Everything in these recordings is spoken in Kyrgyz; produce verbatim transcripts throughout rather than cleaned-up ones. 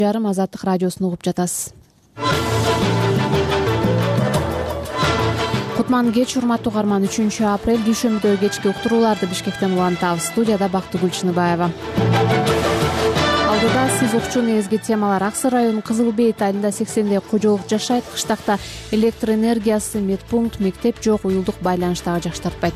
жарым Азаттык радиосун угуп жатасыз. Кутман кеч, урматтуу угарман. үчүнчү апрель дүйшөмбүдөгү кечки уктурууларды Бишкектен улантабыз. Студияда Бактыгүл Чыныбаева. Алдыда сиз укчу негизги темалар. Ак Сай районунун Кызыл Бейит айылында сексендей кожолук жашайт. Кыштакта электр энергиясы, медпункт, мектеп жок, уюлдук байланыш дагы жакшы тартпайт.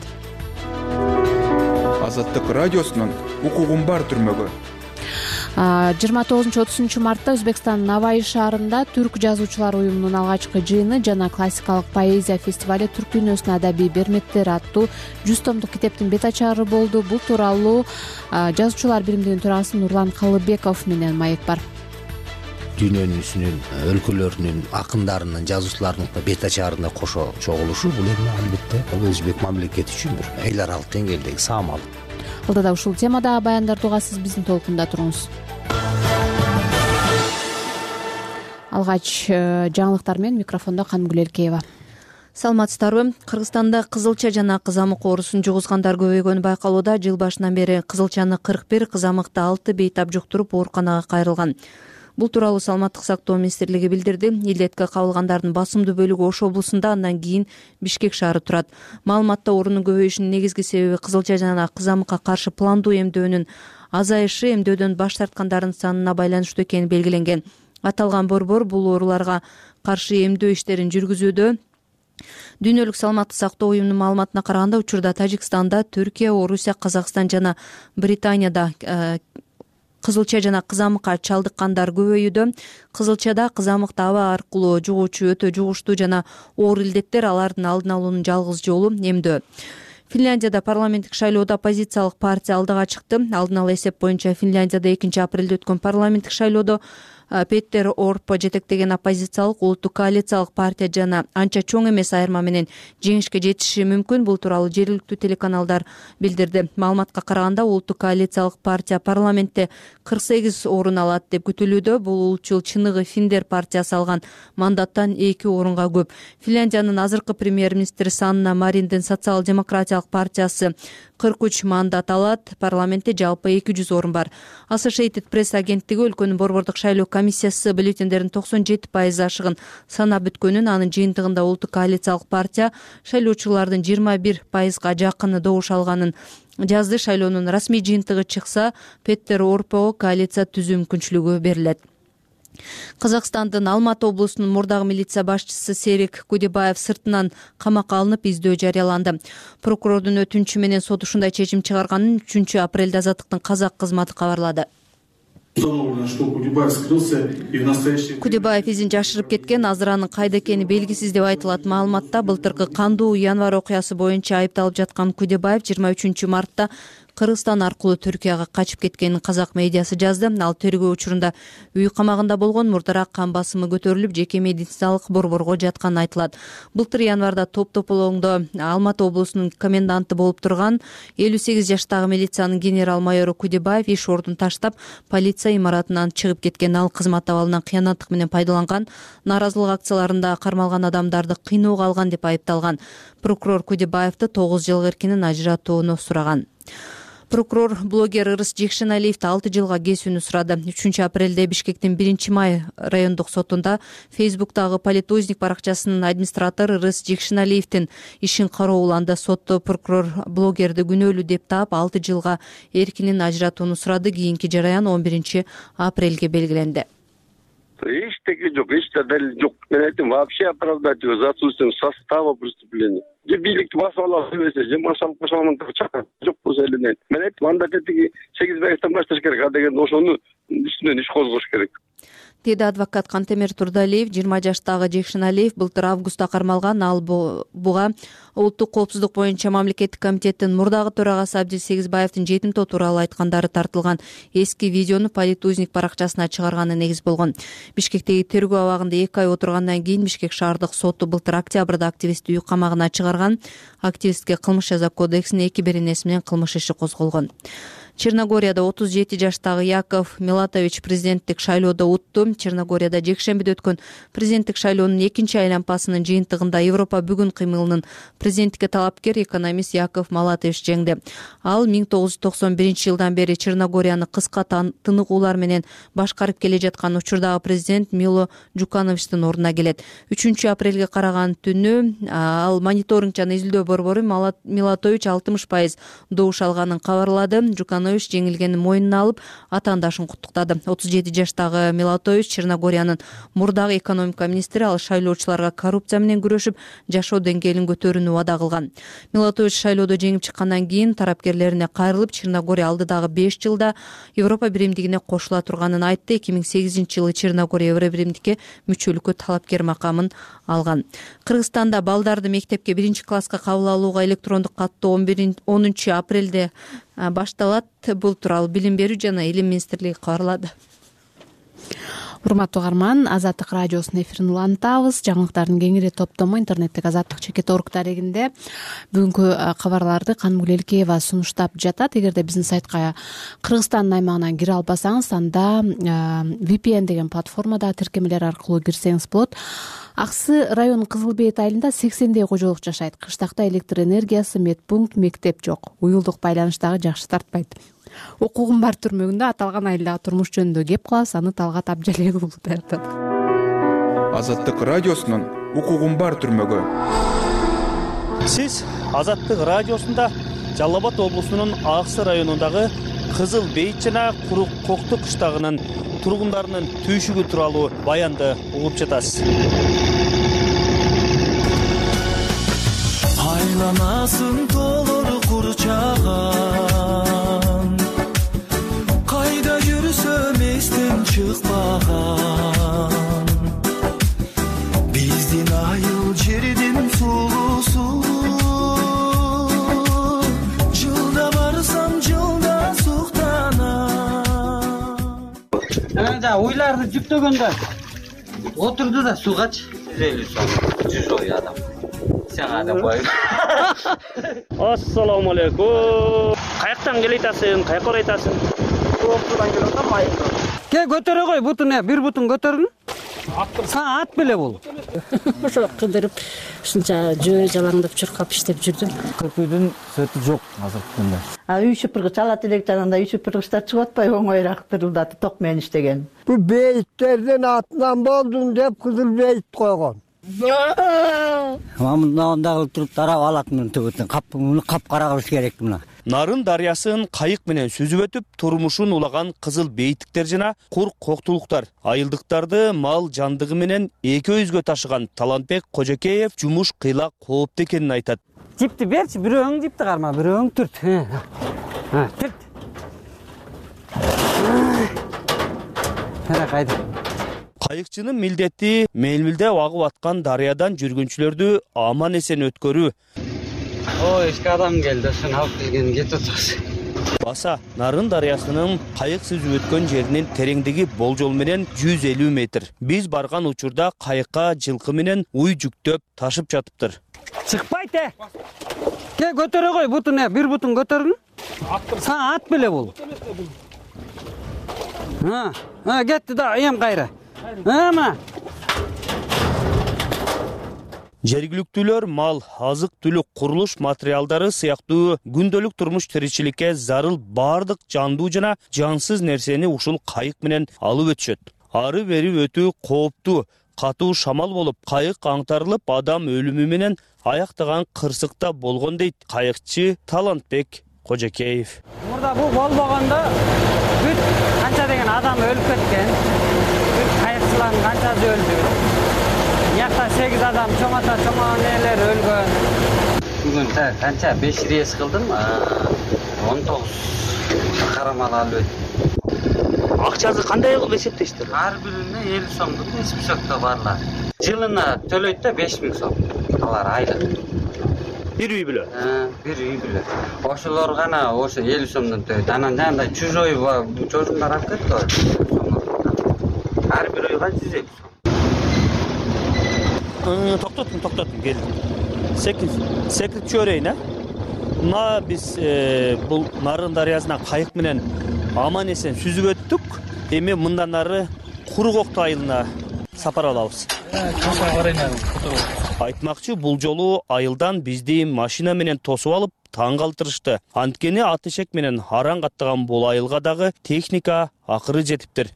Азаттык радиосунун укугум бар түрмөгө. жыйырма тогузунчу отузунчу мартта Өзбекстандын Навай шаарында Түрк жазуучулар уюмунун алгачкы жыйыны жана классикалык поэзия фестивале Түрк дүйнөсүнүн адабий бермектери аттуу жүз томдук китептин бет ачары болду. Бул тууралуу жазуучулар биримдигинин төрагасы Нурлан Калыбеков менен маек бар. Дүйнөнүн өлкөлөрүнүн акындарынын, жазуучулардын бет ачарына кошо чогулушу бул эми албетте Өзбек мамлекети үчүн бир эл аралык деңгээлдеги саамал. Алдыда ушул темада баяндарды уга сиз биздин толкунда туруңуз. Алгач жаңылыктар менен микрофондо Канымгүл Элкеева. Саламатсыздарбы? Кыргызстанда кызылча жана кызамык оорусун жугузгандар көбөйгөнү байкалууда. Жыл башынан бери кызылчаны кырк бир, кызамыкты алты бейтап жуктуруп ооруканага кайрылган. Бул тууралуу Саламаттык сактоо министрлиги билдирди. Илдетке кабылгандардын басымдуу бөлүгү Ош облусунда, андан кийин Бишкек шаары турат. Маалыматта оорунун көбөйүшүнүн негизги себеби кызылча жана кызамыкка каршы пландуу эмдөөнүн азайышы, эмдөөдөн баш тарткандардын санына байланыштуу экени белгиленген. Аталган борбор бул ооруларга каршы эмдөө иштерин жүргүзүүдө. Дүйнөлүк саламаттык сактоо уюмунун маалыматына караганда, учурда Тажикстанда, Түркия, Орусия, Казакстан жана Британияда кызылча жана кызамыкка чалдыккандар көбөйүүдө. Кызылчада кызамыкты аба аркылуу жугуучу өтө жугуштуу жана оор илдеттер, алардын алдын алуунун жалгыз жолу эмдөө. Финляндияда парламенттик шайлоодо оппозициялык партия алдыга чыкты. Алдын ала эсеп боюнча Финляндияда экинчи апрелде өткөн парламенттик шайлоодо Петтер Орпо жетектеген оппозициялык улуттук коалициялык партия жана анча чоң эмес айырма менен жеңишке жетиши мүмкүн. Бул тууралуу жергиликтүү телеканалдар билдирди. Маалыматка караганда, улуттук коалициялык партия парламентте кырк сегиз орун алат деп күтүлүүдө. Бул улутчул чыныгы Финдер партиясы алган мандаттан эки орунга көп. Финляндиянын азыркы премьер-министри Санна Мариндин социал-демократиялык партиясы кырк үч мандат алат. Парламентте жалпы эки жүз орун бар. Associated Press агенттиги өлкөнүн борбордук шайлоо комиссиясы бюллетендердин токсон жети пайыз ашыгын санап бүткөнүн, анын жыйынтыгында улуттук коалициялык партия шайлоочулардын жыйырма бир пайызга жакыны добуш алганын жазды. Шайлоонун расмий жыйынтыгы чыкса, Петтер Орпого коалиция түзүү мүмкүнчүлүгү берилет. Казакстандын Алматы облусунун мурдагы милиция башчысы Серик Кудебаев сыртынан камакка алынып, издөө жарыяланды. Прокурордун өтүнүчү менен сот ушундай чечим чыгарганын үчүнчү апрелде Азаттыктын казак кызматы кабарлады. Кудебаев изин жашырып кеткен, азыр анын кайда экени белгисиз деп айтылат. Маалыматта былтыркы кандуу январь окуясы боюнча айыпталып жаткан Кудебаев жыйырма үчүнчү мартта Кыргызстан аркылуу Түркияга качып кеткенин казак медиасы жазды. Ал тергөө учурунда үй камагында болгон, мурдараак кан басымы көтөрүлүп, жеке медициналык борборго жатканы айтылат. Былтыр январда топ-тополоңдо Алматы облусунун коменданты болуп турган элүү сегиз жаштагы милициянын генерал-майору Кудебаев иш ордун таштап, полиция имаратынан чыгып кеткен. Ал кызмат абалынан кыянаттык менен пайдаланган, нааразылык акцияларында кармалган адамдарды кыйноого алган деп айыпталган. Прокурор Кудебаевди тогуз жылга эркинен ажыратууну сураган. Прокурор блогер Ырыс Жекшеналиевди алты жылга кесүүнү сурады. үчүнчү апрелде Бишкектин биринчи май райондук сотунда Фейсбуктагы политузник баракчасынын администратору Ырыс Жекшеналиевдин ишин карооланды. Сотто прокурор блогерди күнөөлүү деп таап, алты жылга эркинен ажыратууну сурады. Кийинки жараян он биринчи апрелге белгиленди. Эчтеке жок, эч далил жок. Мен айттым, вообще оправдать за отсутствием состава преступления. Же бийликти басып алабыз дебесе, же машалык машаламан чакырып жок болсо эле. Мен айттым, анда тетиги сегиз байгыстан башташ керек, а деген ошону үстүнөн иш козгош керек. Деди адвокат Кантемир Турдалиев. жыйырма жаштагы Жекшеналиев былтыр августта кармалган. Ал буга улуттук коопсуздук боюнча мамлекеттик комитеттин мурдагы төрагасы Абдил Сегизбаевдин жетим тоо тууралуу айткандары тартылган эски видеону политузник баракчасына чыгарганы негиз болгон. Бишкектеги тергөө абагында эки ай отургандан кийин Бишкек шаардык соту былтыр октябрда активистти үй камагына чыгарган. Активистке кылмыш жаза кодексинин эки беренеси менен кылмыш иши козголгон. Черногорияда отуз жети жаштагы Яков Милатович президенттик шайлоодо утту. Черногорияда жекшембиде өткөн президенттик шайлоонун экинчи айланпасынын жыйынтыгында Европа бүгүн кыймылынын президенттикке талапкер экономист Яков Милатович жеңди. Ал миң тогуз жүз токсон биринчи жылдан бери Черногорияны кыска тыныгуулар менен башкарып келе жаткан учурдагы президент Мило Джукановичтин ордуна келет. үчүнчү апрелге караган түнү ал мониторинг жана изилдөө борбору Милатович алтымыш пайыз добуш алганын кабарлады. Джуканович жеңилгенин мойнуна алып, атаандашын куттуктады. отуз жети жаштагы Милатович Черногориянын мурдагы экономика министри. Ал шайлоочуларга коррупция менен күрөшүп, жашоо деңгээлин көтөрүүнү убада кылган. Милатович шайлоодо жеңип чыккандан кийин тараптерлерине кайрылып, Черногория алдыдагы беш жылда Европа биримдигине кошула турганын айтты. эки миң сегизинчи жылы Черногория Евро биримдикке мүчөлүккө талапкер макамын алган. Кыргызстанда балдарды мектепке биринчи класска кабыл алууга электрондук каттоо онунчу апрелде башталат. Бул тууралуу Билим берүү жана Илим министрлиги кабарлады. Урматтуу угарман, Азаттык радиосунун эфирин улантабыз. Жаңылыктардын кеңири топтому интернеттеги Азаттык чекит орг дарегинде бүгүнкү кабарларды Канымгүл Элкеева сунуштап жатат. Эгерде биздин сайтка Кыргызстандын аймагынан кире албасаңыз, анда ви пи эн деген платформада тиркемелер аркылуу кирсеңиз болот. Аксы районунун Кызыл Бейит айылында сексендей кожолук жашайт. Кыштакта электр энергиясы, медпункт, мектеп жок. Уюлдук байланыш дагы жакшы тартпайт. Окугум бар түрмөгүндө аталган айылдагы турмуш жөнүндө кеп кылабыз. Аны Талгат Абжалел уулу даярдады. Азаттык радиосунун укугум бар түрмөгү. Сиз Азаттык радиосунда Жалал Абад облусунун Аксы районундагы Кызыл Бейит жана Курук Кокту кыштагынын тургундарынын түйшүгү тууралуу баянды угуп жатасыз. Айланасың толор курчаган, кайда жүрсөм эстен чыкпаган, биздин айыл жердин сулусу, жылда барсам жылда суктанам. Жа уйларды жүктөгөндө отурду да сугач жүз элүү сом, жүз ой адам. Сен адам бай. Ассаламу алейкум. Каяктан келетасың? Каяка баратасың? Токтудан келатам, айылдан. Ке көтөрө кой бутун, бир бутун көтөрүн. Сага ат беле бул. Ошо кыдырып, ушунча жөө жалаңдап чуркап иштеп жүрдүм. Кырпыйдын сөтү жок азыркы күндө. А үй шыпыргыч алат элек жанында үй шыпыргычтар чыгып атпай оңоюраак тырылдатып ток менен иштеген. Бу бейиттердин атынан болдум деп Кызыл Бейит койгон. Мамындагы туруп тарап алат муну төбөтөн капны капкара кылыш керек мына. Нарын дарыясын кайык менен сүзүп өтүп, турмушун улаган Кызыл Бейиттиктер жана Кур Коктулуктар айылдыктарды мал жандыгы менен эки өзгө ташыган Талантбек Кожокеев жумуш кыйла кооптуу экенин айтат. Жипти берчи, бирөөң жипти карма, бирөөң түрт. Ha, түрт. Ана кайда? Кайыкчынын милдети мелмилде агып аткан дарыядан жүргүнчүлөрдү аман эсен өткөрүү. Ой, эшке адам келди, ошону алып келген кетип атабыз. Баса Нарын дарыясынын кайык сүзүп өткөн жеринин тереңдиги болжол менен жүз элүү метр. Биз барган учурда кайыкка жылкы менен уй жүктөп ташып жатыптыр. Чыкпайт э. Ке көтөрө кой бутун, бир бутун көтөрүн. Сага ат беле бул. Ha, ha ketти да, эм кайра. Ама. Жергиликтүүлөр мал, азык түлүк, курулуш материалдары сыяктуу күндөлүк турмуш тиричиликке зарыл бардык жандуу жана жансыз нерсени ушул кайык менен алып өтүшөт. Ары бери өтүү кооптуу, катуу шамал болуп, кайык аңтарылып, адам өлүмү менен аяктаган кырсыкта болгон дейт кайыкчы Талантбек Кожокеев. Мурда бул болбогондо бүт канча деген адам өлүп кеткен. Бүт кайыкчылардын канчасы өлдү. Якта сегиз адам чоңата чоңон элер өлгөн. Бүгүн канча беш рейс кылдым, он тогуз карамал алып өттүм. Акчасы кандай кылып эсептештир? Ар бирине элүү сомдук списокто барлар. Жылына төлөйт да беш миң сом. Алар айлык. Бир үй бүлө. Бир үй бүлө. Ошолор гана ошо элүү сомдон төлөйт. Анан жанагындай чужой чожуңдар алып кетти. Ар бир үйгө жүз элүү сом. Токтотун, токтотун, келдим. Секиз, секирип чөөрөйүн, а? мына биз бул Нарын дарыясына кайык менен аман эсен сүзүп өттүк. Эми мындан ары Курукокту айылына сапар алабыз. Айтмакчы, бул жолу айылдан бизди машина менен тосуп алып таң калтырышты. Анткени ат-эшек менен араң каттаган бул айылга дагы техника акыры жетиптир.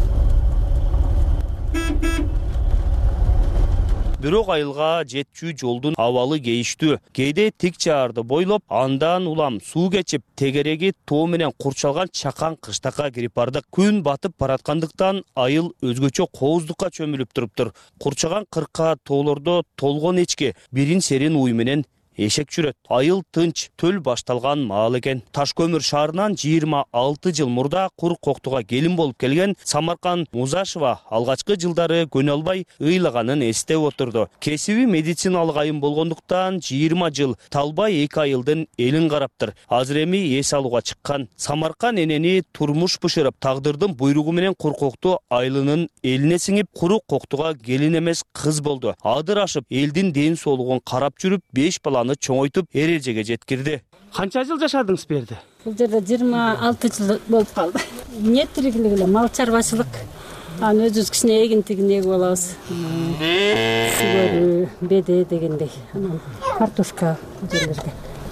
Бирок айылга жетчү жолдун абалы кейиштүү. Кээде тик чаарды бойлоп, андан улам суу кечип, тегереги тоо менен курчалган чакан кыштакка кирип бардык. Күн батып бараткандыктан айыл өзгөчө кооздукка чөмүлүп туруптур. Курчаган кырка тоолордо толгон эчки бирин серин уй менен эшек жүрөт. Айыл тынч, төл башталган маал экен. Таш көмүр шаарынан жыйырма алты жыл мурда Курукоктуга келин болуп келген Самаркан Музашева алгачкы жылдары көнө албай ыйлаганын эстеп отурду. Кесиби медициналык айым болгондуктан жыйырма жыл талбай эки айылдын элин караптыр. Азыр эми эс алууга чыккан. Самаркан энени турмуш бышырып, тагдырдын буйругу менен Курукокту айылынын элине сиңип, Курукоктуга келин эмес кыз болду. Адыр ашып, элдин ден соолугун карап жүрүп, беш баланы чоңойтуп эрежеге жеткирди. Канча жыл жашадыңыз бу жерде? Бул жерде жыйырма алты жыл болуп калды. Эмне тиригилик эле мал чарбачылык. Аны өзүбүз кичине эгин тигин эгип алабыз. Сүгөрү, беде дегендей. Анан картошка жерлерге.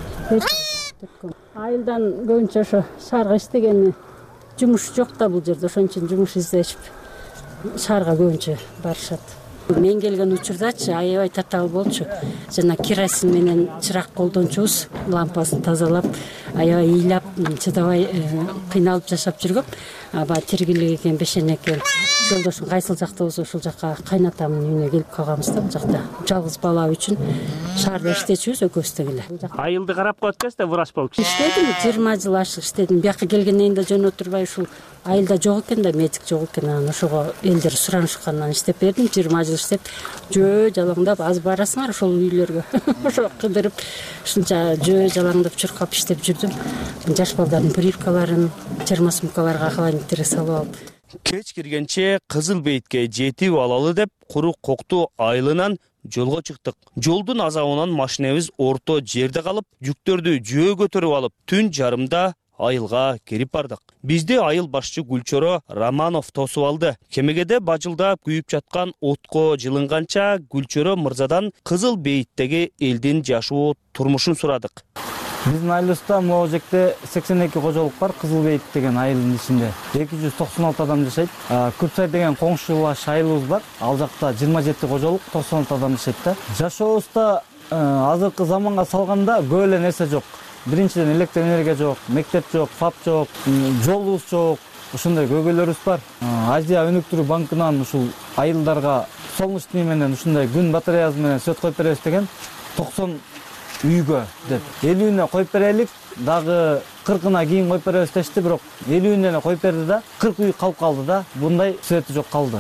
Айылдан көбүнчө ошо шаарга иштегени жумуш жок да бул жерде, ошон үчүн жумуш издешип шаарга көбүнчө барышат. Мен келген учурдачы аябай татаал болчу. Жана керосин менен чырак колдончубуз, лампасын тазалап, аябай ыйлап, чыдабай кыйналып жашап жүргөм. Аба тиргилик экен, бешен экен. Жолдошум кайсыл жакта болсо ошол жакка кайнатамдын үйүнө келип калганбыз да, бул жакта. Жалгыз бала үчүн шаарда иштечүбүз экөөбүз деле. Айылды карап коет да врач болуп. Иштедим, жыйырма жыл ашык иштедим. Бияка келгенден да жөн отурбай ушул айылда жок экен да, медик жок экен. Анан ошого элдер суранышкандан иштеп бердим. жыйырма жыл иштеп, жөө жалаңдап аз барасыңар ошол үйлөргө. Ошо кыдырып, ушунча жөө жалаңдап чуркап иштеп жүрдүм. Жаш балдардын прививкаларын, термосумкаларга холодильниктер салып алып. Кеч киргенче Кызыл Бейтке жетип алалы деп Курукокту айылынан жолго чыктык. Жолдун азабынан машинебиз орто жерде калып, жүктөрдү жөө көтөрүп алып, түн жарымда айылга кирип бардык. Бизди айыл башчы Гүлчөрө Романов тосуп алды. Кемегеде бажылдап күйүп жаткан отко жылынганча Гүлчөрө мырзадан Кызыл Бейттеги элдин жашоо турмушун сурадык. Биздин айылыбызда могу жерде сексен эки кожолук бар, Кызыл Бейт деген айылдын ичинде. эки жүз токсон алты адам жашайт. Күпсай деген коңшулаш айылыбыз бар. Ал жакта жыйырма жети кожолук, токсон алты адам жашайт да. Жашообузда азыркы заманга салганда көп эле нерсе жок. Биринчиден электр энергия жок, мектеп жок, фап жок, жолубуз жок. Ошондой көйгөйлөрүбүз бар. Азия өнүктүрүү банкынан ушул айылдарга солнечный менен ушундай күн батареясы менен свет коюп беребиз деген токсон үйгө деп. элүүнө коюп берелик, дагы кыркына кийин коюп беребиз дешти, бирок элүүнө эле коюп берди да, кырк үй калып калды да. Мындай свети жок калды.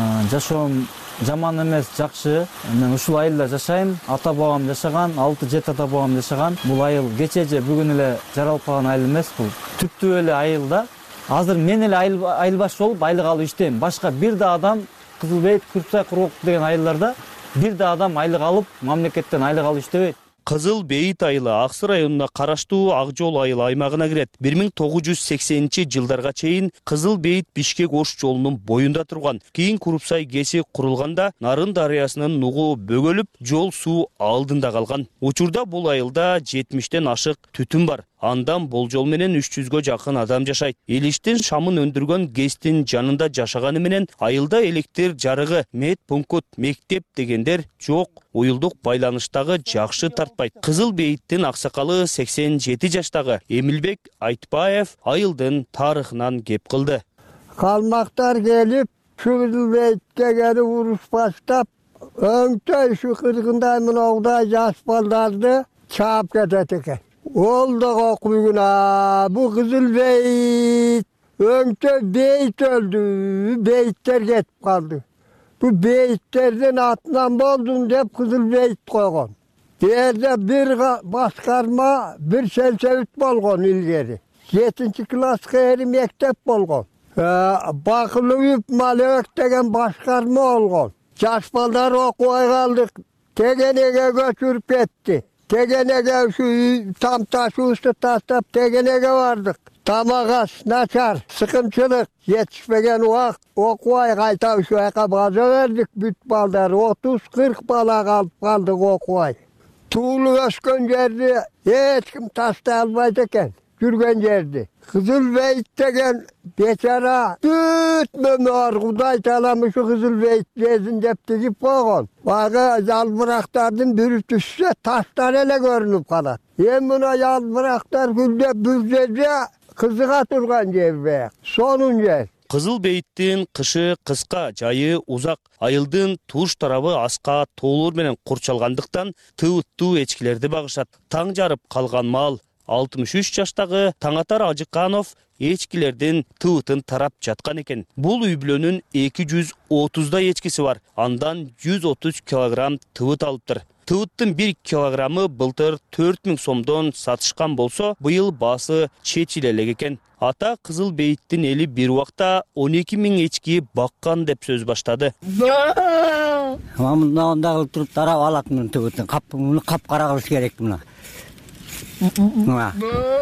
Жашоом жаман эмес, жакшы. Мен ушул айылда жашайм. Ата бабам жашаган, алты жети ата бабам жашаган. Бул айыл кече же бүгүн эле жаралып калган айыл эмес, бул түптүү эле айыл да. Азыр мен эле айыл айыл баш болуп айлык алып иштейм. Башка бир да адам Кызыл Бейт, Күрсай, Курукок деген айылдарда бир да адам айлык алып, мамлекеттен айлык алып иштебейт. Кызыл Бейт айылы Аксы районуна караштуу Ак жол айыл аймагына кирет. бир миң тогуз жүз сексенинчи жылдарга чейин Кызыл Бейт Бишкек Ош жолунун боюнда турган. Кийин Курупсай КЭСи курулганда Нарын дарыясынын нугу бөгөлүп, жол суу алдында калган. Учурда бул айылда жетимиштен ашык түтүн бар. Андан болжол менен үч жүзгө жакын адам жашайт. Элиштин шамын өндүргөн КЭСтин жанында жашаганы менен айылда электр жарыгы, мед пункт, мектеп дегендер жок. Уюлдук байланыштагы жакшы тартпайт. Кызыл Бейттин аксакалы сексен жети жаштагы Эмилбек Айтбаев айылдын тарыхынан кеп кылды. Калмактар келип, Кызыл Бейтке келип уруш баштап, өңтөй ушу кыргындай мынаудай жаш балдарды чаап кетет экен. Ол да окуйгуна, бу Кызыл Бейт, өңтөй Бейт өлдү, Бейттер кетип калды. Bu beyitlerden atından boldun deyip Kızıl Beyt koygun. Yerde bir başkarma, bir selsevit bolgun ilgeri. yedinci klaska eri mektep bolgun. Ee, Bakılıyıp Malövek degen başkarma olgun. Yaşmalar okuya kaldık. Tegenege götürüp etti. Tegene'ge şu tam taşı üstü taştap Tegene'ge vardık. Tamağas, naçar, sıkınçılık, yetişmegen vakt, okuvay kayta şu ayakkabıga verdik büt balları, otuz kırk bala kalıp kaldık okuvay. Tuğlu ösken yerdi, hiç kim taşta almaydı eken, yürgen yerdi. Kızılbeyit degen beçara bütmemi var, Kuday talamış şu Kızılbeyit gezin depti gip koğun. Bağı yalbıraktardım bürü düşse taşlar ele görünüp kalat. Hem buna yalbıraktar gülde büzdece kızığa turgan cevbe. Sonunca. Кызыл бейиттин кышы кыска, жайы узак, айылдын туш тарабы аска тоолор менен курчалгандыктан тыбыттуу эчкилерди багышат. Таң жарып калган мал алтымыш үч жаштагы Таңатар Ажыканов эчкилердин тыбытын тарап жаткан экен. Бул үй бүлөнүн эки жүз отуздай эчкиси бар. Андан жүз отуз килограмм тыбыт алыптыр. Тыбыттын бир килограммы былтыр төрт миң сомдон сатышкан болсо, быйыл баасы чечиле элек экен. Ата Кызыл бейиттин эли бир убакта он эки миң эчки баккан деп сөз баштады. Мына онда кылып туруп тарап алатмын тыбытын. Кап, муну капкара кылыш керек мына. Мына.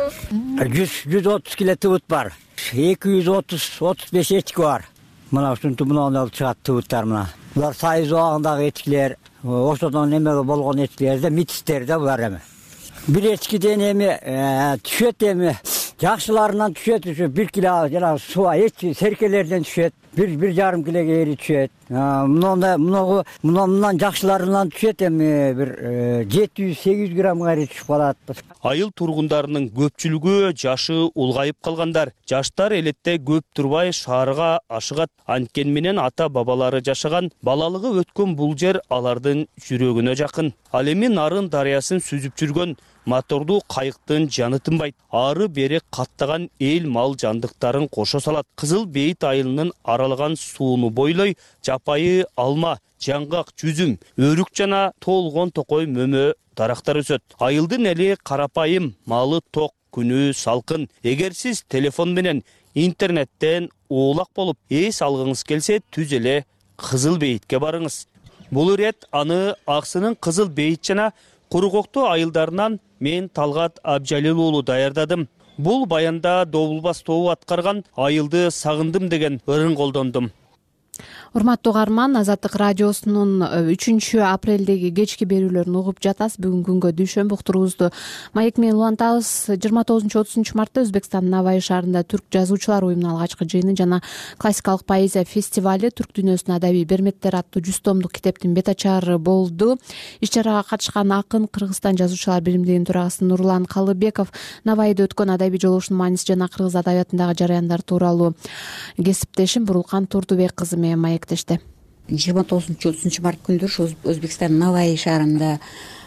жүз отуз кило тыбыт бар. эки жүз отуз отуз беш эчки бар. Мына ушунтип мына чыгат тыбыттар мына. Булар сайыз убагындагы эчкилер, ошодон эмеге болгон эчкилерде, митистерде булар эми. Бир эчкиден эми түшөт эми. Жакшыларынан түшөт, бир кило жана суа эчки серкелерден түшөт. Бир бир жарым килоге ери түшөт. Мында мынагы мындан жакшыларынан түшөт эми бир жети жүз сегиз жүз граммга ери түшүп калат. Айыл тургундарынын көпчүлүгү жашы улгайып калгандар. Жаштар элетте көп турбай шаарга ашыгат. Анткени менен ата бабалары жашаган, балалыгы өткөн бул жер алардын жүрөгүнө жакын. Ал эми Нарын дарыясын сүзүп жүргөн мотордуу кайыктын жаны тынбайт. Ары бери каттаган эл мал жандыктарын кошо салат. Кызыл бейит айылынын аралган сууну бойлой жапайы алма, жаңгак, жүзүм, өрүк жана толгон токой мөмө дарактар өсөт. Айылдын эли карапайым, малы ток, күнү салкын. Эгер сиз телефон менен интернеттен оолак болуп эс алгыңыз келсе, түз эле Кызыл бейитке барыңыз. Бул ирет аны Аксынын Кызыл бейит жана Курукокту айылдарынан мен Талгат Абжалил уулу даярдадым. Бул баянда Добулбас тобу аткарган айылды сагындым деген ырын колдондум. Урматтуу угарман, Азаттык радиосунун үчүнчү апрелдеги кечки берүүлөрүн угуп жатасыз. Бүгүн күнгө дүйшөмбү уктуруубузду маек менен улантабыз. жыйырма тогузунчу отузунчу мартта Өзбекстандын Навай шаарында түрк жазуучулар уюмунун алгачкы жыйыны жана классикалык поэзия фестивали түрк дүйнөсүнүн адабий берметтери аттуу жүз томдук китептин бет ачары болду. Иш чарага катышкан акын Кыргызстан жазуучулар биримдигинин төрагасы Нурлан Калыбеков Навайда өткөн адабий жолугушунун мааниси жана кыргыз адабиятындагы жараяндар тууралуу кесиптешим Бурулкан Турдубек кызы менен маектешти. жыйырма тогузунчу отузунчу март күндөрү Өзбекстандын Навай шаарында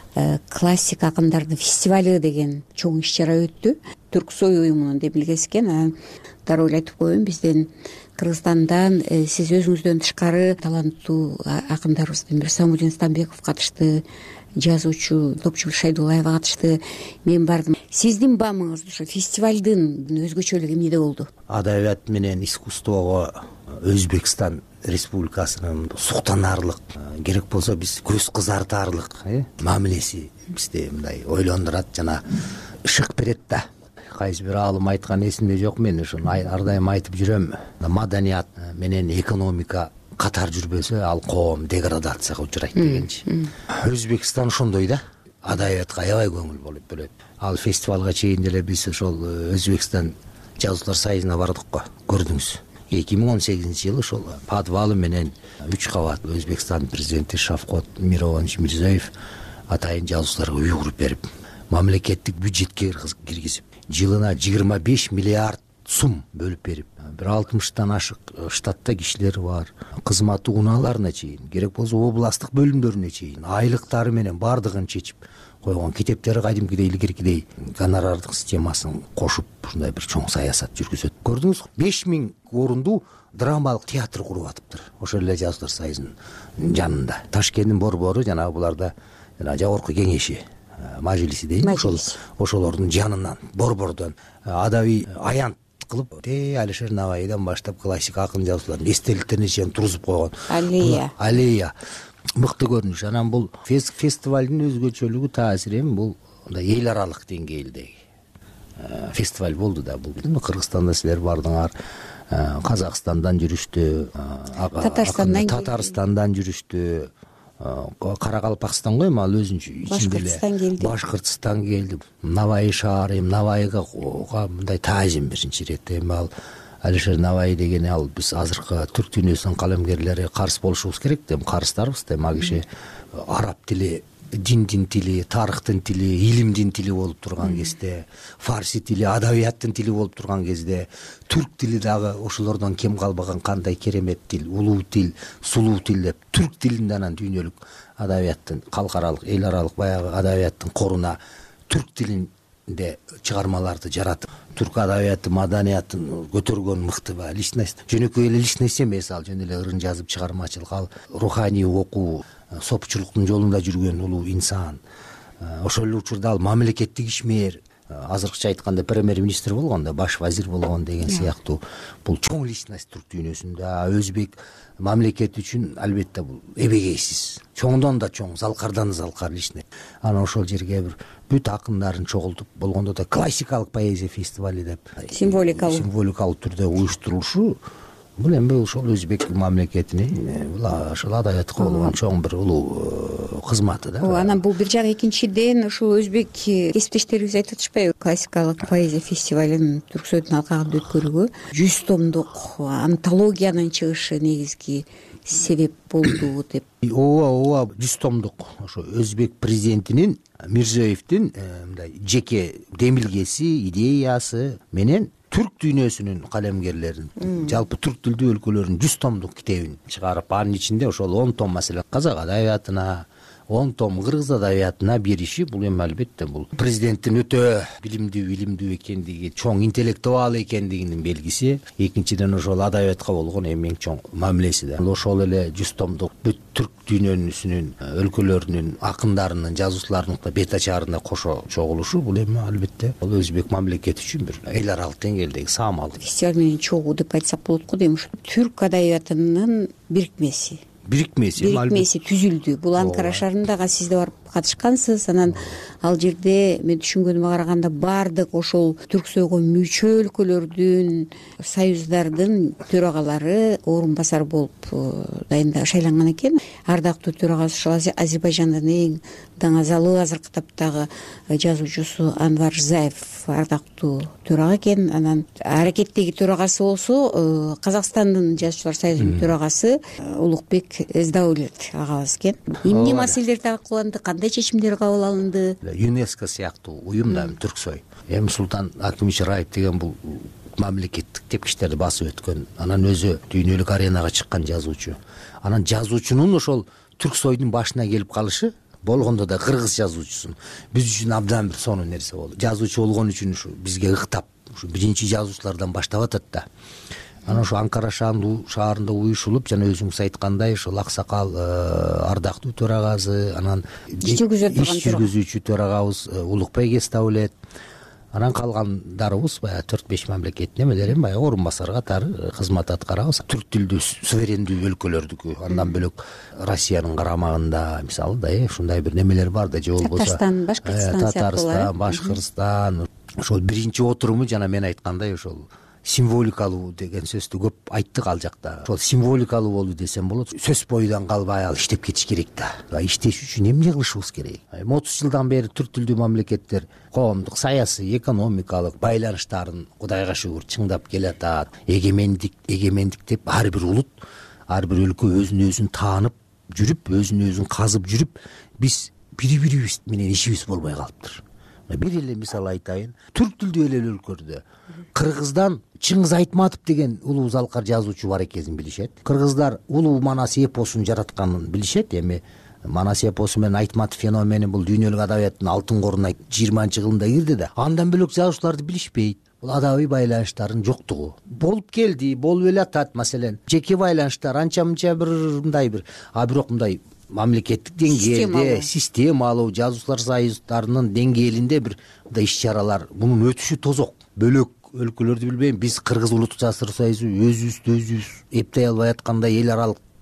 классик акындардын фестивали деген чоң иш чара өттү. Түрксой уюмунун демилгеси экен. Дароо эле айтып коеюн, биздин Кыргызстандан сиз өзүңүздөн тышкары таланттуу акындарыбыздын бири Самудин Стамбеков катышты, жазуучу Топчубул Шайдуллаева катышты. Мен бардым. Сиздин баамыңыз ушу фестивалдын өзгөчөлүгү эмнеде болду? Адабият менен искусствого Өзбекстан Республикасынын суктанаарлык, керек болсо биз көз кызартаарлык мамилеси бизде мындай ойлондурат жана ышык берет да. Кайсы бир аалым айткан эсимде жок, мен ушуну ар дайым айтып жүрөм. Маданият менен экономика катар жүрбөсө, ал коом деградацияга учурайт дегенчи. Өзбекстан ошондой да. Адабиятка аябай көңүл болуп бөлөт. Ал фестивалга чейин деле биз ошол Өзбекстан жазуучулар союзуна бардык го, көрдүңүз. эки миң он сегизинчи жылы ошол подвалы менен үч кабат Өзбекстан президенти Шавкот Мирович Мирзиёев атайын жазуучуларга үй куруп берип, мамлекеттик бюджетке киргизип, жылына жыйырма беш миллиард сум бөлүп берип, бир алтымыштан ашык штатта кишилер бар. Кызмат унааларына чейин, керек болсо областтык бөлүмдөрүнө чейин айлыктары менен бардыгын чечип койгон. Китептери кадимкидей илгеркидей гонорардык системасын кошуп ушундай бир чоң саясат жүргүзөт. Көрдүңүз, беш миң орунду драмалык театр куруп атыптыр. Ошол эле жазуучулар союзунун жанында. Ташкенттин борбору жана буларда жана жогорку кеңеши, мажлиси дейм, ошол ошолордун жанынан, борбордон адабий аянт кылып, те Алишер Навайдан баштап классик акын жазуучулардын эстеликтерине чейин тургузуп койгон. Аллея. Аллея. мыкты көрүнүш. Анан бул фестивалдын өзгөчөлүгү таасири эми бул мындай эл аралык деңгээлдеги фестиваль болду да. Бул Кыргызстанда силер бардыңар, Казакстандан жүрүштү, Татарстандан Татарстандан жүрүштү, Каракалпакстан го эми ал өзүнчө ичинде эле Башкыртстан келди. Наваи шаар, эми Наваига мындай таазим биринчи ирет. Эми ал Алишер Наваи деген ал биз азыркы түрк дүйнөсүнүн калемгерлери карыз болушубуз керек да, эми карыздарбыз да. Эми ал киши араб тили, диндин тили, тарыхтын тили, илимдин тили болуп турган кезде, фарси тили, адабияттын тили болуп турган кезде, түрк тили дагы ошолордон кем калбаган кандай керемет тил, улуу тил, сулуу тил деп түрк тилинде анан дүйнөлүк адабияттын, калкаралык, эл аралык баягы адабияттын коруна түрк тилинде чыгармаларды жаратып, түрк адабияты, маданиятын көтөргөн мыкты ба личность. Жөнөкөй эле личность эмес, ал жөн эле ырын жазып чыгармачылык, ал руханий окуу, сопчулуктун жолунда жүргөн улуу инсан. Ошол эле учурда ал мамлекеттик ишмер, азыркыча айтканда премьер-министр болгон да, баш вазир болгон деген сыяктуу бул чоң личность түрк дүйнөсүндө. Өзбек мамлекети үчүн албетте бул эбегейсиз, чоңдон да чоң, залкардан залкар личность. Анан ошол жерге бир бүт акындарын чогултуп, болгондо да классикалык поэзия фестивали деп символикалуу символикалуу түрдө уюштурулушу, бул эми ошол өзбек мамлекетинин ошол адабиятка болгон чоң бир улуу кызматы да. Анан бул бир жак, экинчиден ушул өзбек кесиптештерибиз айтып атышпайбы, классикалык поэзия фестивалин Түрксойдун алкагында өткөрүүгө жүз томдук антологиянын чыгышы негизги себеп болду деп. Ооба, ооба, жүз томдук ошо өзбек президентинин Мирзиёевдин мындай жеке демилгеси, идеясы менен түрк дүйнөсүнүн калемгерлерин, жалпы түрк тилдүү өлкөлөрдүн жүз томдук китебин чыгарып, анын ичинде ошол он том, маселен казак адабиятына, он том кыргыз адабиятына бериши, бул эми албетте бул президенттин өтө билимдүү, илимдүү экендиги, чоң интеллектуал экендигинин белгиси. Экинчиден ошол адабиятка болгон эң чоң мамилеси да. Ошол эле жүз томдук бүт түрк дүйнөсүнүн өлкөлөрүнүн акындарынын, жазуучуларынын да бет ачаарында кошо чогулушу, бул эми албетте бул өзбек мамлекети үчүн бир эл аралык деңгээлдеги саамал. Фестиваль менен чогуу деп айтсак болот го дейм. Түрк адабиятынын бирикмеси бирикмеси бирикмеси түзүлдү. Бул Анкара шаарындагы сиз да барып катышкансыз. Анан ал жерде мен түшүнгөнүмө караганда баардык ошол Түрксойго мүчө өлкөлөрдүн союздардын төрагалары орун басар болуп дайында шайланган экен. Ардактуу төрагасы ошол Азербайжандын эң даңазалуу азыркы таптагы жазуучусу Анвар Рзаев ардактуу төрага экен. Анан аракеттеги төрагасы болсо Казакстандын жазуучулар союзунун төрагасы Улукбек Эздаулет агабыз экен. Эмне маселелер талкууланды, кандай чечимдер кабыл алынды? ЮНЕСКО сыяктуу уюм да Түрксой. Эми Султан Акимович Раев деген бул мамлекеттик тепкичтерди басып өткөн, анан өзү дүйнөлүк аренага чыккан жазуучу. Анан жазуучунун ошол Түрксойдун башына келип калышы, болгондо да кыргыз жазуучусун, биз үчүн абдан бир сонун нерсе болду. Жазуучу болгон үчүн ушу бизге ыктап, ушу биринчи жазуучулардан баштап атат да. Анан ошо Анкара шаарында уюшулуп, жана өзүңүз айткандай, ошол аксакал ардактуу төрагасы, анан иш жүргүзүүчү төрагабыз Улукбек Эздаулет, анан калгандарыбыз баягы төрт беш мамлекеттин эмелери, баягы орун басар катары кызмат аткарабыз. Түрк тилдүү суверендүү өлкөлөрдүкү, андан бөлөк Россиянын карамагында мисалы да ушундай бир немелер бар да, же болбосо Татарстан, Башкыртстан, Татарстан, Башкыртстан. Ошол биринчи отуруму жана мен айткандай ошол символикалуу деген сөздү көп айттык ал жакта. Ошол символикалуу болду десем болот. Сөз бойдон калбай ал иштеп кетиш керек да. Иштеш үчүн эмне кылышыбыз керек? отуз жылдан бери түрк тилдүү мамлекеттер коомдук, саясий, экономикалык байланыштарын Кудайга шүгүр чыңдап келатат. Эгемендик, эгемендик деп ар бир улут, ар бир өлкө өзүн өзүн таанып жүрүп, өзүн өзүн казып жүрүп, биз бири-бирибиз менен ишибиз болбой калыптыр. Бир эле мисал айтайын. Түрк тилдүү эл өлкөлөрдө Кыргыздан Чыңгыз Айтматов деген улуу залкар жазуучу бар экенин билишет. Кыргыздар улуу Манас эпосун жаратканын билишет. Эми Манас эпосу менен Айтматов феномени бул дүйнөлүк адабияттын алтын коруна жыйырманчы кылымда кирди да. Андан бөлөк жазуучуларды билишпейт. Бул адабий байланыштардын жоктугу. Болуп келди, болуп эле атат. Маселен, жеке байланыштар анча-мынча бир мындай бир, а бирок мындай мамлекеттик деңгээлде системалуу жазуучулар союздарынын деңгээлинде бир мындай иш-чаралар мунун өтүшү тозок. Бөлөк өлкөлөрдү билбейм, биз Кыргыз Улуттук жазуучулар союзу өзүбүздү өзүбүз эптей албай аткандай эл аралык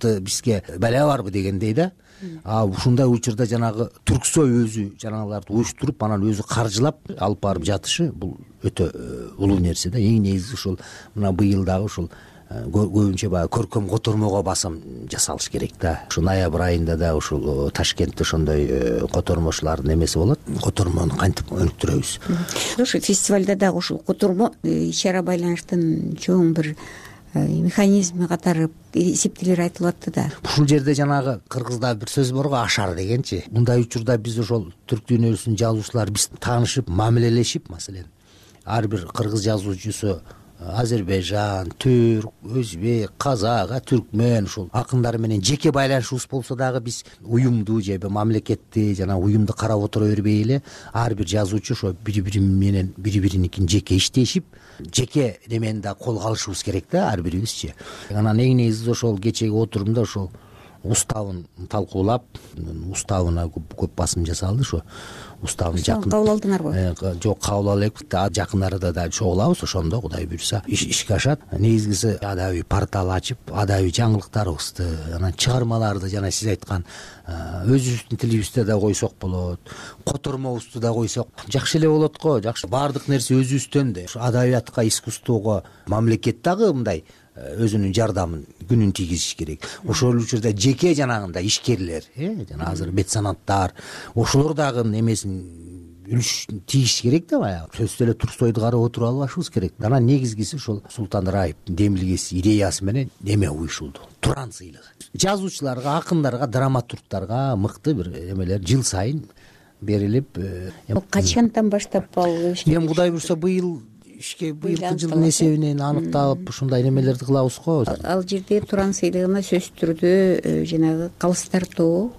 мыкты бизге бала барбы дегендей да. А ушундай учурда жанагы Түрксой өзү жанагыларды уюштуруп анан өзү каржылап алып барып жатышы бул өтө улуу нерсе да. Эң негизи ушул мына быйыл дагы ушул көбүнчө баягы көркөм котормого басым жасалыш керек да. Ушу ноябрь айында да ушул Ташкентте ошондой котормочулардын эмеси болот. Котормону кантип өнүктүрөбүз. Ушу фестивалда дагы ушул котормо иш-чара байланыштын чоң бир механизми катары эсептелер айтылып атты да. Ушул жерде жанагы кыргызда бир сөз бар го, ашар дегенчи. Мындай учурда биз ошол түрк дүйнөсүнүн жазуучулары биз таанышып, мамилелешип, маселен, ар бир кыргыз жазуучусу Азербайжан, түрк, өзбек, казак, түркмөн ушул акындар менен жеке байланышыбыз болсо дагы биз уюмду же мамлекетти жана уюмду карап отура бербей эле ар бир жазуучу ошо бири-бири менен бири-бириникин жеке иштешип, жеке немени да колго алышыбыз керек да ар бирибизчи. Анан эң негизи ошол кечеги отурумда ошол уставын талкуулап, уставына көп басым жасалды. Ошо уставын жакын кабыл алдыңарбы? Жок, кабыл ала элекпиз. Жакын арада да чогулабыз, ошондо Кудай буйруса ишке ашат. Негизгиси адабий портал ачып, адабий жаңылыктарыбызды, анан чыгармаларды жана сиз айткан өзүбүздүн тилибизде да койсок болот, котормобузду да койсок жакшы эле болот го. Жакшы, баардык нерсе өзүбүздөн да. Адабиятка, искусствого мамлекет дагы мындай өзүнүн жардамын, күнүн тийгизиш керек. Ошол учурда жеке жанагында ишкерлер, жана азыр меценаттар, ошолор дагы эмесин үлүш тийиш керек да баягы. Сөзсүз эле Түрксойду карап отуруп албашыбыз керек. Анан негизгиси ошол Султан Раип демилгеси, идеясы менен эме уюшулду. Туран сыйлыгы. Жазуучуларга, акындарга, драматургтарга мыкты бир эмелер жыл сайын берилип. Качандан баштап ал? Эми Кудай буйруса быйыл ишке быйылкы жылдын эсебинен аныкталып ушундай немелерди кылабыз го. Ал жерде Туран сыйлыгына сөзсүз түрдө жанагы калыс тартуу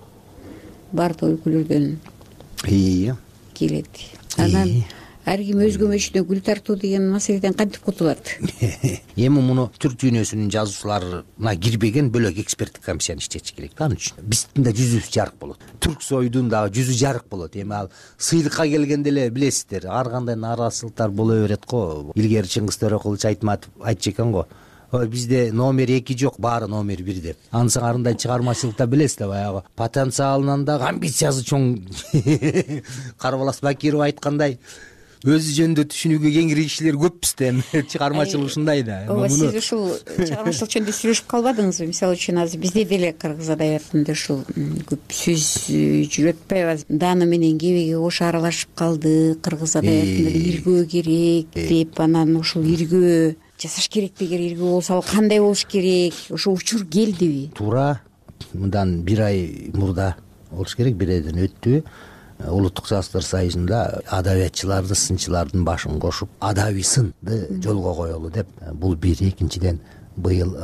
баардык өлкөлөрдөн келет. Анан ар ким өзгө мөчүдө гүл тартуу деген маселеден кантип кутулат? Эми муну түрк дүйнөсүнүн жазуучуларына кирбеген бөлөк эксперттик комиссияны иштетиш керек да. Анын үчүн биздин да жүзүбүз жарык болот. Түрксойдун дагы жүзү жарык болот. Эми ал сыйлыкка келгенде эле билесиздер, ар кандай нараазычылыктар боло берет го. Илгери Чыңгыз Төрөкулович Айтматов айтчу экен го. Ой, бизде номер эки жок, баары номер бир деп. Анысы арындай чыгармачылыкта билесиз да, баягы потенциалынан дагы амбициясы чоң. Карбалас Бакиров айткандай, өзү жөнүндө түшүнүүгө кеңири кишилер көппүз да, чыгармачылык ушундай да. Ооба, сиз ушул чыгармачылык жөнүндө сүйлөшүп калбадыңызбы? Мисалы үчүн азыр бизде деле кыргыз адабиятында ушул көп сөз жүрүп атпайбы? Даны менен кебеги кошо аралашып калды, кыргыз адабиятында иргөө керек деп, анан ушул иргөө жасаш керекпи? Эгер иргөө болсо ал кандай болуш керек? Ошо учур келдиби? Туура, мындан бир ай мурда болуш керек, бир айдан өттү. Улуттук жаштар союзунда адабиятчыларды, сынчылардын башын кошуп, адабий сынды жолго коелу деп. Бул бир. Экинчиден, быйыл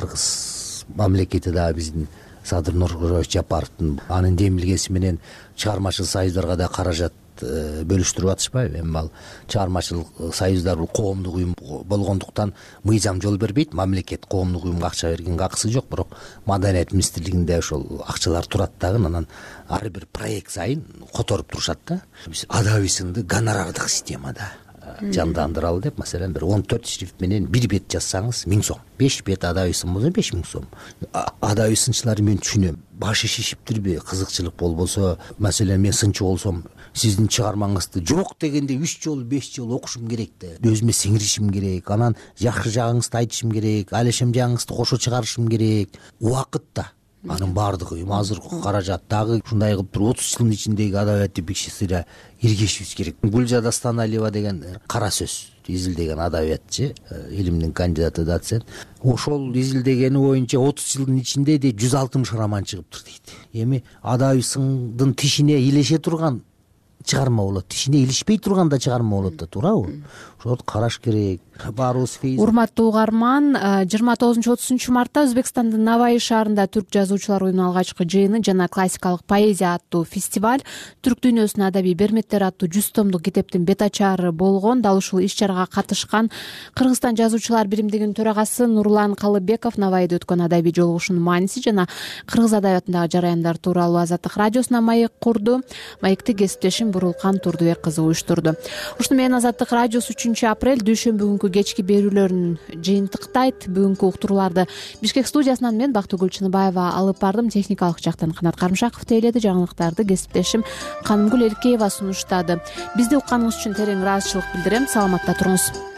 кыргыз мамлекети дагы биздин Садыр Нуркожоевич Жапаровдун анын демилгеси менен чыгармачыл союздарга да каражат бөлүштүрүп атышпайбы? Эми ал чыгармачыл союздар бул коомдук уюм болгондуктан мыйзам жол бербейт. Мамлекет коомдук уюмга акча берген акысы жок, бирок Маданият министрлигинде ошол акчалар турат дагы. Анан ар бир проект сайын которуп турушат да. Биз адабий сынды гонорардык системада жандандыралы деп, маселен, бир он төрт шрифт менен бир бет жазсаңыз миң сом. беш бет адабий сын болсо беш миң сом. Адабий сынчыларды мен түшүнөм. Башы шишиптирби, кызыкчылык болбосо, маселен, мен сынчы болсом, сиздин чыгармаңызды жок дегенде үч жолу, беш жолу окушум керек да. Өзүмө сиңиришим керек, анан жакшы жагыңызды айтышым керек, алешем жагыңызды кошо чыгарышым керек. Убакыт да. Анын баардыгы азыркы каражат дагы ушундай кылып туруп отуз жылдын ичиндеги адабиятты бекшисире иргешибиз керек. Гүлжада Станалиева деген кара сөз изилдеген адабиятчы, илимдин кандидаты, доцент. Ошол изилдегени боюнча отуз жылдын ичинде де жүз алтымыш роман чыгыптыр дейт. Эми адабий сындын тишине илеше турган чыгарма болот, тишине илишпей турганда чыгарма болот да, туурабы? Ошол караш керек. Баарыбыз фейс. Урматтуу угарман, жыйырма тогузунчу отузунчу мартта Өзбекстандын Навай шаарында Түрк жазуучулар уюмунун алгачкы жыйыны жана классикалык поэзия аттуу фестиваль, Түрк дүйнөсүнүн адабий берметтери аттуу жүз томдук китептин бет ачары болгон. Дал ушул иш-чарага катышкан Кыргызстан жазуучулар биримдигинин төрагасы Нурлан Калыбеков Навайда өткөн адабий жолугушуунун мааниси жана кыргыз адабиятындагы жараяндары тууралуу Азаттык радиосуна маек курду. Маекти кесиптешим бурулкан турдубек кызы уюштурду. Ушуну менен Азаттык радиосу үчүнчү апрель дүйшөмбү күнкү кечки берүүлөрүн жыйынтыктайт. Бүгүнкү уктурууларды Бишкек студиясынан мен Бактыгүл Чыныбаева алып бардым. Техникалык жактан Канат Карымшаков тейледи. Жаңылыктарды кесиптешим Канымгүл Эркеева сунуштады. Бизди укканыңыз үчүн терең ыраазычылык билдирем. Саламатта туруңуз.